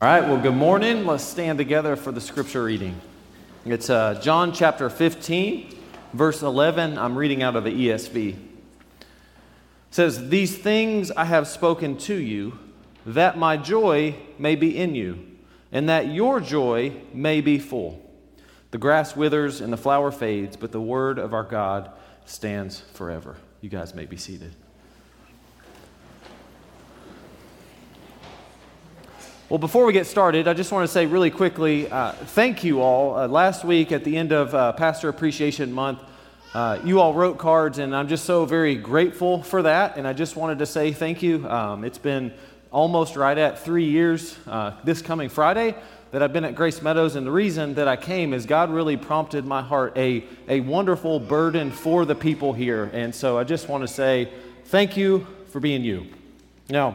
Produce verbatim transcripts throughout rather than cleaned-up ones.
All right, well, good morning. Let's stand together for the scripture reading. It's uh, John chapter fifteen, verse eleven. I'm reading out of the E S V. It says, "These things I have spoken to you, that my joy may be in you, and that your joy may be full. The grass withers and the flower fades, but the word of our God stands forever." You guys may be seated. Well, before we get started, I just want to say really quickly, uh, thank you all. Uh, last week at the end of uh, Pastor Appreciation Month, uh, you all wrote cards, and I'm just so very grateful for that, and I just wanted to say thank you. Um, it's been almost right at three years uh, this coming Friday that I've been at Grace Meadows, and the reason that I came is God really prompted my heart a, a wonderful burden for the people here, and so I just want to say thank you for being you. Now,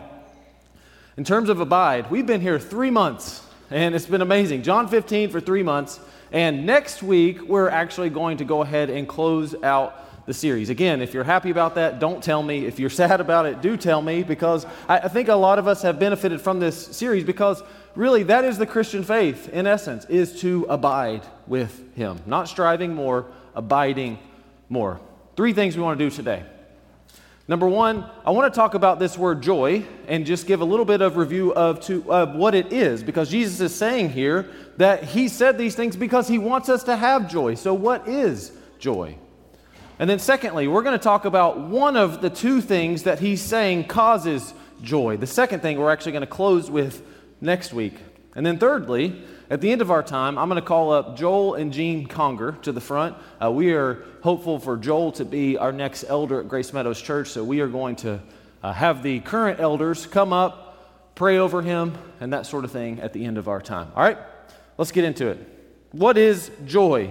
in terms of Abide, we've been here three months, and it's been amazing. John fifteen for three months, and next week, we're actually going to go ahead and close out the series. Again, if you're happy about that, don't tell me. If you're sad about it, do tell me, because I, I think a lot of us have benefited from this series, because really, that is the Christian faith, in essence, is to abide with Him. Not striving more, abiding more. Three things we want to do today. Number one, I want to talk about this word joy and just give a little bit of review of, to, of what it is, because Jesus is saying here that He said these things because He wants us to have joy. So what is joy? And then secondly, we're going to talk about one of the two things that He's saying causes joy. The second thing we're actually going to close with next week. And then thirdly, at the end of our time, I'm going to call up Joel and Jean Conger to the front. Uh, we are hopeful for Joel to be our next elder at Grace Meadows Church, so we are going to uh, have the current elders come up, pray over him, and that sort of thing at the end of our time. All right, let's get into it. What is joy?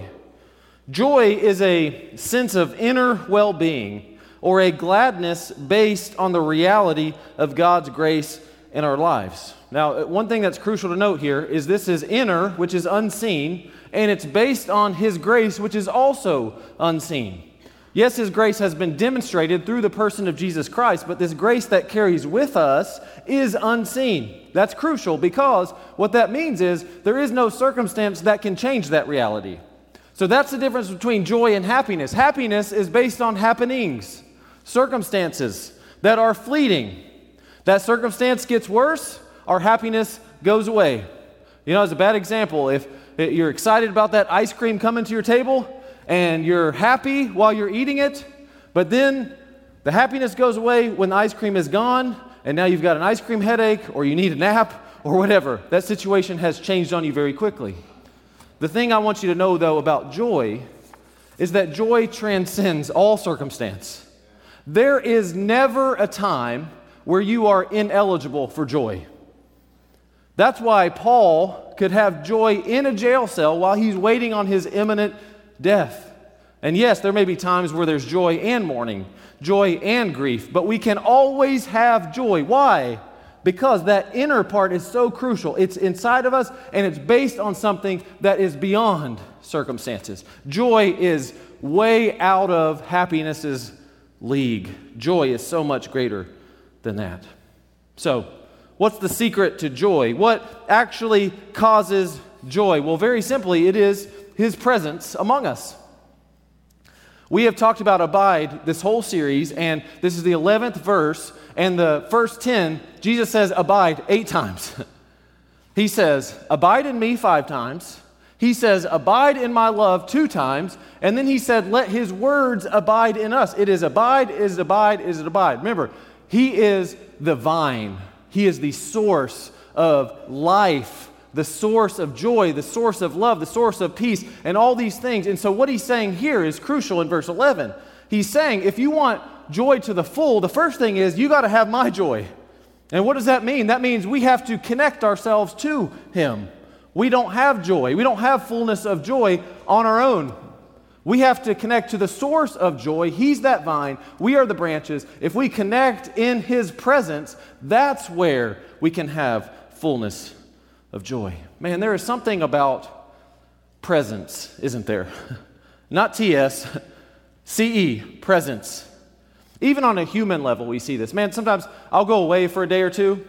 Joy is a sense of inner well-being or a gladness based on the reality of God's grace in our lives. Now, one thing that's crucial to note here is this is inner, which is unseen, and it's based on His grace, which is also unseen. Yes, His grace has been demonstrated through the person of Jesus Christ, but this grace that carries with us is unseen. That's crucial, because what that means is there is no circumstance that can change that reality. So that's the difference between joy and happiness. Happiness is based on happenings, circumstances that are fleeting. That circumstance gets worse, our happiness goes away. You know, as a bad example, if you're excited about that ice cream coming to your table and you're happy while you're eating it, but then the happiness goes away when the ice cream is gone, and now you've got an ice cream headache, or you need a nap, or whatever. That situation has changed on you very quickly. The thing I want you to know, though, about joy is that joy transcends all circumstance. There is never a time where you are ineligible for joy. That's why Paul could have joy in a jail cell while he's waiting on his imminent death. And yes, there may be times where there's joy and mourning, joy and grief, but we can always have joy. Why? Because that inner part is so crucial. It's inside of us, and it's based on something that is beyond circumstances. Joy is way out of happiness's league. Joy is so much greater than that. So, what's the secret to joy? What actually causes joy? Well, very simply, it is His presence among us. We have talked about abide this whole series, and this is the eleventh verse, and the first ten, Jesus says abide eight times. He says, abide in me five times. He says, abide in my love two times. And then He said, let His words abide in us. It is abide, is it abide, is it abide. Remember, He is the vine. He is the source of life, the source of joy, the source of love, the source of peace, and all these things. And so what He's saying here is crucial in verse eleven. He's saying, if you want joy to the full, the first thing is you got to have my joy. And what does that mean? That means we have to connect ourselves to Him. We don't have joy. We don't have fullness of joy on our own. We have to connect to the source of joy. He's that vine. We are the branches. If we connect in His presence, that's where we can have fullness of joy. Man, there is something about presence, isn't there? Not T S, C E, presence. Even on a human level, we see this. Man, sometimes I'll go away for a day or two,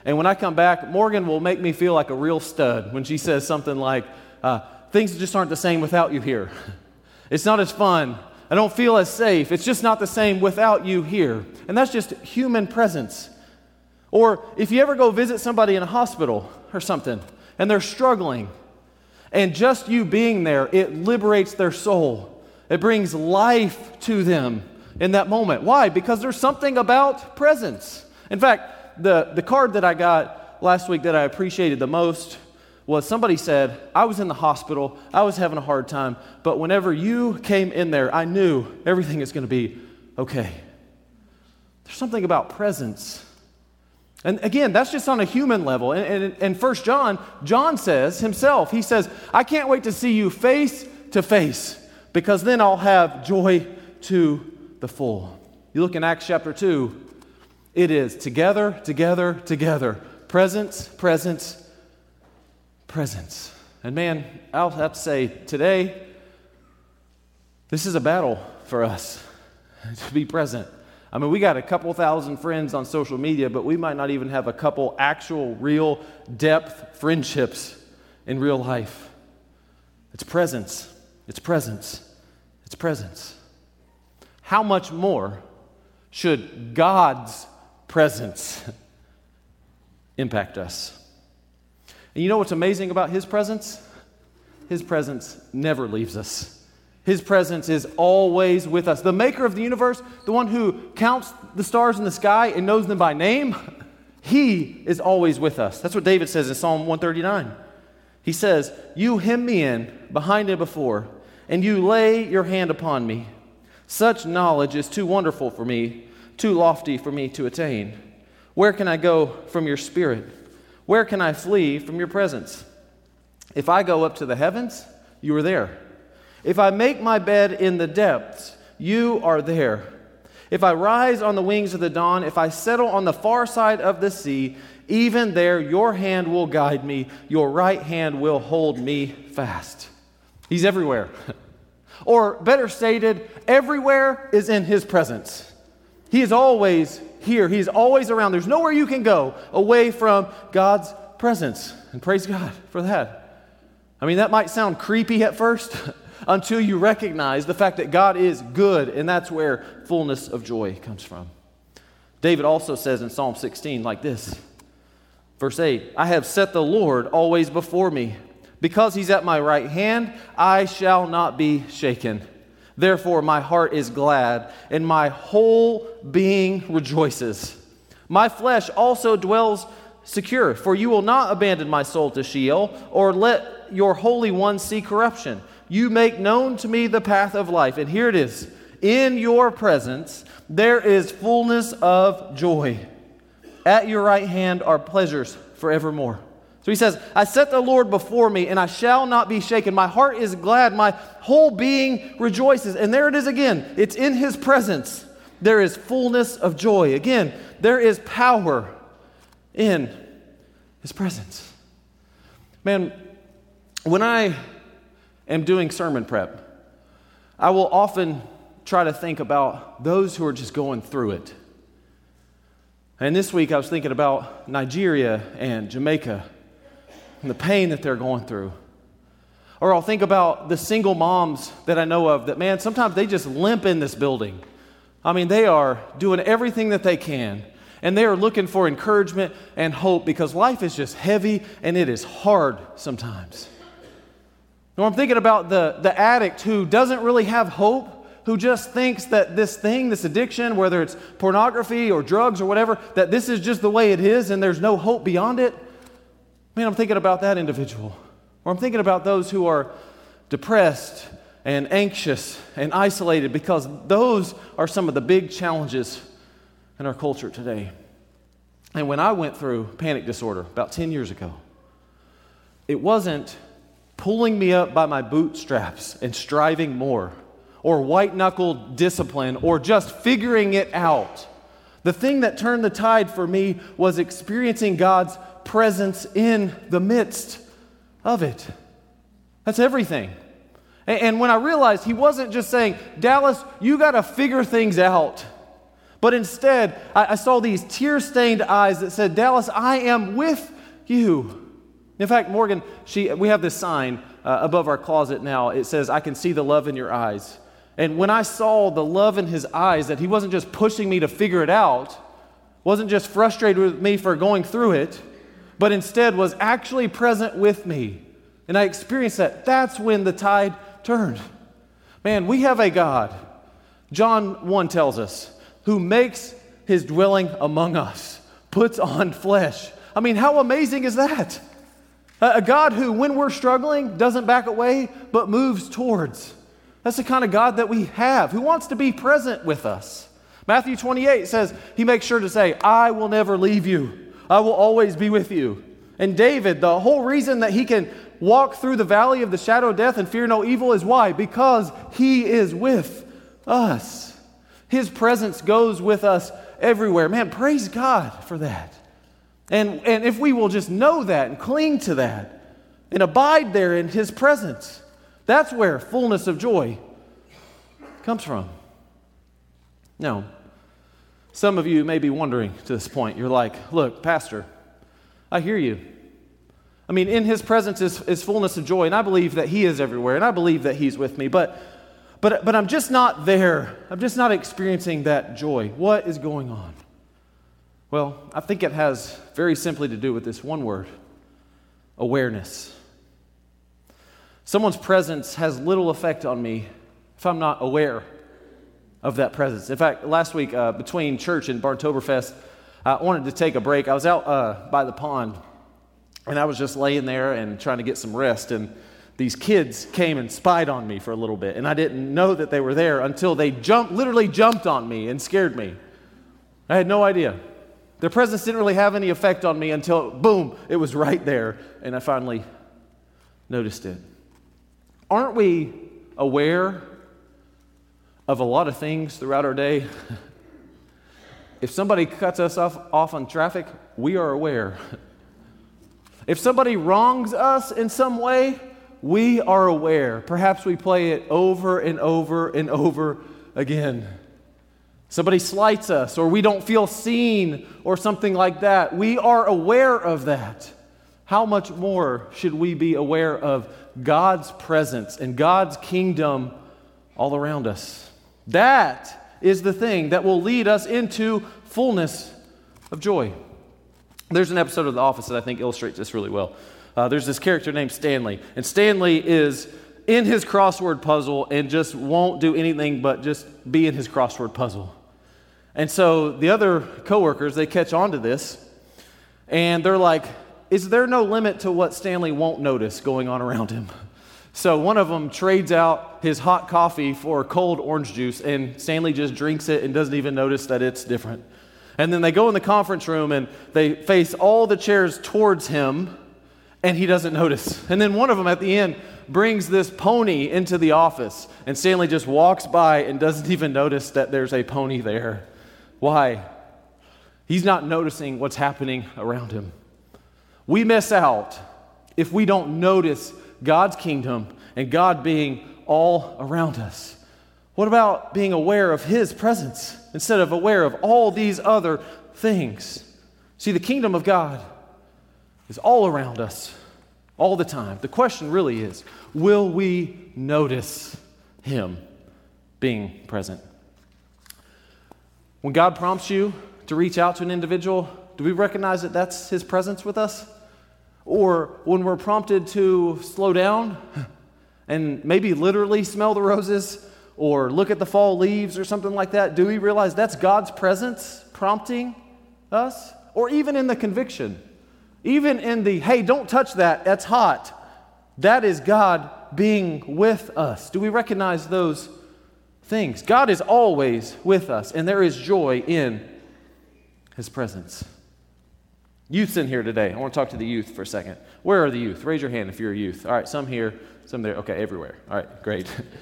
And when I come back, Morgan will make me feel like a real stud when she says something like, uh, things just aren't the same without you here. It's not as fun. I don't feel as safe. It's just not the same without you here. And that's just human presence. Or if you ever go visit somebody in a hospital or something, and they're struggling, and just you being there, it liberates their soul. It brings life to them in that moment. Why? Because there's something about presence. In fact, the, the card that I got last week that I appreciated the most was somebody said, I was in the hospital, I was having a hard time, but whenever you came in there, I knew everything is going to be okay. There's something about presence. And again, that's just on a human level. And in First John, John says himself, he says, I can't wait to see you face to face, because then I'll have joy to the full. You look in Acts chapter two, it is together, together, together. Presence, presence, presence. And man, I'll have to say, today, this is a battle for us to be present. I mean, we got a couple thousand friends on social media, but we might not even have a couple actual, real, depth friendships in real life. It's presence. It's presence. It's presence. How much more should God's presence impact us? And you know what's amazing about His presence? His presence never leaves us. His presence is always with us. The maker of the universe, the one who counts the stars in the sky and knows them by name, He is always with us. That's what David says in Psalm one thirty-nine. He says, you hem me in behind and before, and you lay your hand upon me. Such knowledge is too wonderful for me, too lofty for me to attain. Where can I go from your spirit? Where can I flee from your presence? If I go up to the heavens, you are there. If I make my bed in the depths, you are there. If I rise on the wings of the dawn, if I settle on the far side of the sea, even there your hand will guide me, your right hand will hold me fast. He's everywhere. Or better stated, everywhere is in His presence. He is always here. He's always around. There's nowhere you can go away from God's presence. And praise God for that. I mean, that might sound creepy at first, until you recognize the fact that God is good, and that's where fullness of joy comes from. David also says in Psalm sixteen like this, verse eight, I have set the Lord always before me. Because He's at my right hand, I shall not be shaken. Therefore my heart is glad, and my whole being rejoices. My flesh also dwells secure, for you will not abandon my soul to Sheol, or let your Holy One see corruption. You make known to me the path of life. And here it is. In your presence, there is fullness of joy. At your right hand are pleasures forevermore. So he says, I set the Lord before me, and I shall not be shaken. My heart is glad. My whole being rejoices. And there it is again. It's in His presence. There is fullness of joy. Again, there is power in His presence. Man, when I am doing sermon prep, I will often try to think about those who are just going through it. And this week I was thinking about Nigeria and Jamaica and the pain that they're going through. Or I'll think about the single moms that I know of that, man, sometimes they just limp in this building. I mean, they are doing everything that they can, and they are looking for encouragement and hope because life is just heavy and it is hard sometimes. Or I'm thinking about the, the addict who doesn't really have hope, who just thinks that this thing, this addiction, whether it's pornography or drugs or whatever, that this is just the way it is and there's no hope beyond it. Man, I'm thinking about that individual. Or I'm thinking about those who are depressed and anxious and isolated, because those are some of the big challenges in our culture today. And when I went through panic disorder about ten years ago, it wasn't pulling me up by my bootstraps and striving more, or white-knuckled discipline, or just figuring it out. The thing that turned the tide for me was experiencing God's presence in the midst of it. That's everything. And when I realized He wasn't just saying, Dallas, you got to figure things out, But instead, I, I saw these tear-stained eyes that said, Dallas, I am with you. In fact, Morgan, she, we have this sign uh, above our closet now. It says, I can see the love in your eyes. And when I saw the love in his eyes, that he wasn't just pushing me to figure it out, wasn't just frustrated with me for going through it, but instead was actually present with me. And I experienced that. That's when the tide turned. Man, we have a God, John one tells us, who makes his dwelling among us, puts on flesh. I mean, how amazing is that? A God who, when we're struggling, doesn't back away, but moves towards. That's the kind of God that we have, who wants to be present with us. Matthew twenty-eight says, he makes sure to say, I will never leave you. I will always be with you. And David, the whole reason that he can walk through the valley of the shadow of death and fear no evil is why? Because he is with us. His presence goes with us everywhere. Man, praise God for that. And, and if we will just know that and cling to that and abide there in his presence, that's where fullness of joy comes from. Now, some of you may be wondering to this point, you're like, look, Pastor, I hear you. I mean, in his presence is, is fullness of joy, and I believe that he is everywhere, and I believe that he's with me, but, but, but I'm just not there. I'm just not experiencing that joy. What is going on? Well, I think it has very simply to do with this one word, awareness. Someone's presence has little effect on me if I'm not aware of that presence. In fact, last week uh, between church and Barntoberfest, I wanted to take a break. I was out uh, by the pond, and I was just laying there and trying to get some rest, and these kids came and spied on me for a little bit, and I didn't know that they were there until they jumped, literally jumped on me and scared me. I had no idea. Their presence didn't really have any effect on me until, boom, it was right there, and I finally noticed it. Aren't we aware of a lot of things throughout our day? If somebody cuts us off, off on traffic, we are aware. If somebody wrongs us in some way, we are aware. Perhaps we play it over and over and over again. Somebody slights us, or we don't feel seen, or something like that. We are aware of that. How much more should we be aware of God's presence and God's kingdom all around us? That is the thing that will lead us into fullness of joy. There's an episode of The Office that I think illustrates this really well. Uh, there's this character named Stanley, and Stanley is in his crossword puzzle and just won't do anything but just be in his crossword puzzle. And so the other coworkers, they catch on to this, and they're like, is there no limit to what Stanley won't notice going on around him? So one of them trades out his hot coffee for cold orange juice, and Stanley just drinks it and doesn't even notice that it's different. And then they go in the conference room, and they face all the chairs towards him, and he doesn't notice. And then one of them at the end brings this pony into the office, and Stanley just walks by and doesn't even notice that there's a pony there. Why? He's not noticing what's happening around him. We miss out if we don't notice God's kingdom and God being all around us. What about being aware of his presence instead of aware of all these other things? See, the kingdom of God is all around us all the time. The question really is, will we notice him being present? When God prompts you to reach out to an individual, do we recognize that that's his presence with us? Or when we're prompted to slow down and maybe literally smell the roses or look at the fall leaves or something like that, do we realize that's God's presence prompting us? Or even in the conviction, even in the, hey, don't touch that, that's hot, that is God being with us. Do we recognize those things? God is always with us, and there is joy in his presence. Youth's in here today. I want to talk to the youth for a second. Where are the youth? Raise your hand if you're a youth. All right, some here, some there. Okay, everywhere. All right, great.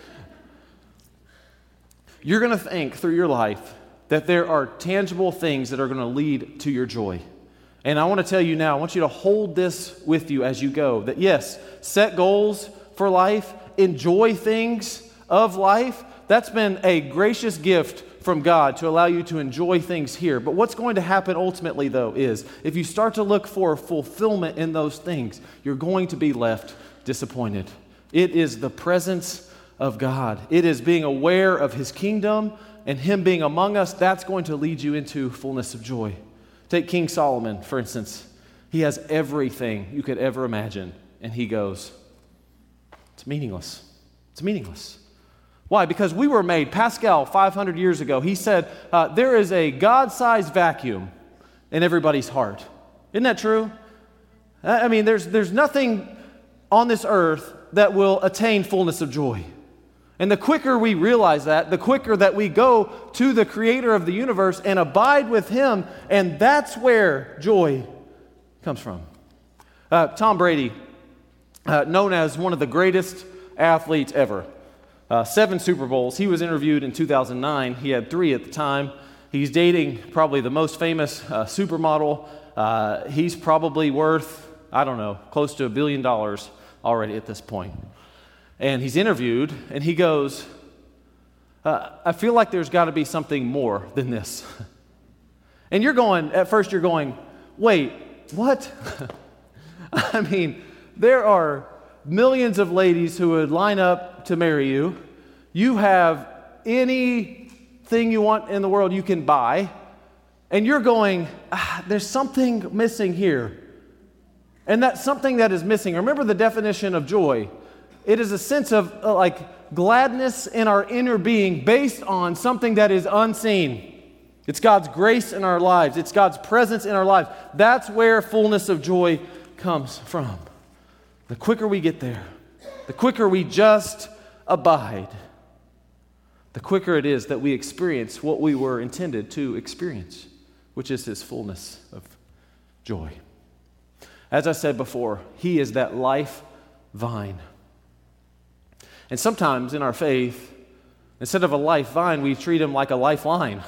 You're going to think through your life that there are tangible things that are going to lead to your joy. And I want to tell you now, I want you to hold this with you as you go, that yes, set goals for life, enjoy things of life. That's been a gracious gift from God to allow you to enjoy things here. But what's going to happen ultimately, though, is if you start to look for fulfillment in those things, you're going to be left disappointed. It is the presence of God. It is being aware of His kingdom and Him being among us. That's going to lead you into fullness of joy. Take King Solomon, for instance. He has everything you could ever imagine, and he goes, it's meaningless. It's meaningless. Why? Because we were made, Pascal, five hundred years ago, he said, uh, there is a God-sized vacuum in everybody's heart. Isn't that true? I mean, there's, there's nothing on this earth that will attain fullness of joy. And the quicker we realize that, the quicker that we go to the Creator of the universe and abide with Him, and that's where joy comes from. Uh, Tom Brady, uh, known as one of the greatest athletes ever, uh, seven Super Bowls. He was interviewed in two thousand nine. He had three at the time. He's dating probably the most famous uh, supermodel. Uh, he's probably worth, I don't know, close to a billion dollars already at this point. And he's interviewed, and he goes, uh, I feel like there's got to be something more than this. And you're going, at first you're going, wait, what? I mean, there are millions of ladies who would line up to marry you. You have anything you want in the world you can buy. And you're going, ah, there's something missing here. And that something that is missing, remember the definition of joy. It is a sense of uh, like gladness in our inner being based on something that is unseen. It's God's grace in our lives. It's God's presence in our lives. That's where fullness of joy comes from. The quicker we get there, the quicker we just abide, the quicker it is that we experience what we were intended to experience, which is His fullness of joy. As I said before, He is that life vine. And sometimes in our faith, instead of a life vine, we treat Him like a lifeline.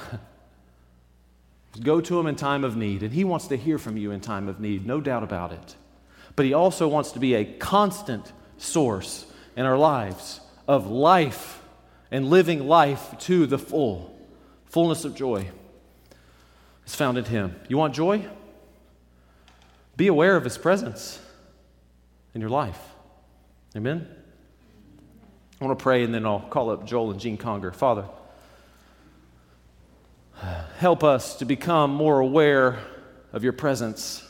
Go to Him in time of need, and He wants to hear from you in time of need, no doubt about it. But He also wants to be a constant source in our lives of life and living life to the full. Fullness of joy is found in Him. You want joy? Be aware of His presence in your life. Amen? I want to pray, and then I'll call up Joel and Jean Conger. Father, help us to become more aware of Your presence.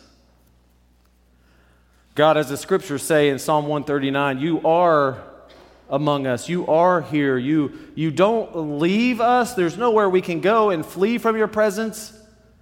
God, as the scriptures say in Psalm one thirty-nine, You are among us. You are here. You, you don't leave us. There's nowhere we can go and flee from Your presence.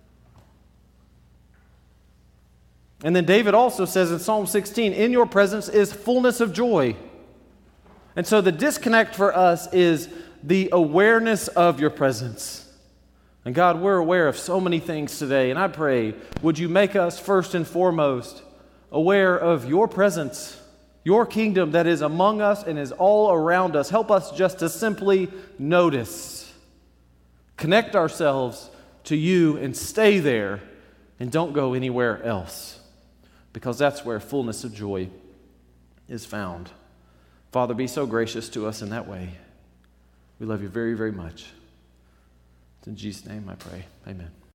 And then David also says in Psalm sixteen, in Your presence is fullness of joy. And so the disconnect for us is the awareness of Your presence. And God, we're aware of so many things today, and I pray, would You make us first and foremost aware of Your presence, Your kingdom that is among us and is all around us. Help us just to simply notice, connect ourselves to You and stay there and don't go anywhere else, because that's where fullness of joy is found. Father, be so gracious to us in that way. We love You very, very much. It's in Jesus' name I pray. Amen.